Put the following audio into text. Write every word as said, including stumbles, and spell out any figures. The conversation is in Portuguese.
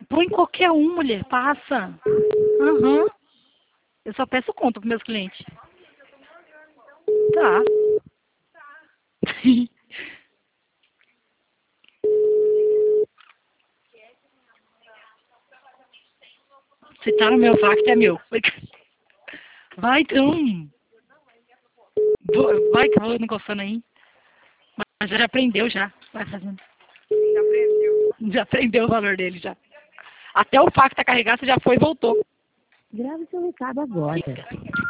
Põe qualquer um, mulher. Passa. Aham. Eu só peço conta para meus clientes. Tá. Se tá no meu facto, é meu. Vai, então. Vai que eu vou encostando aí. Mas já aprendeu já. Vai fazendo. Já aprendeu. Já aprendeu o valor dele já. Até o facto tá carregado, você já foi e voltou. Grave seu recado agora. Fica.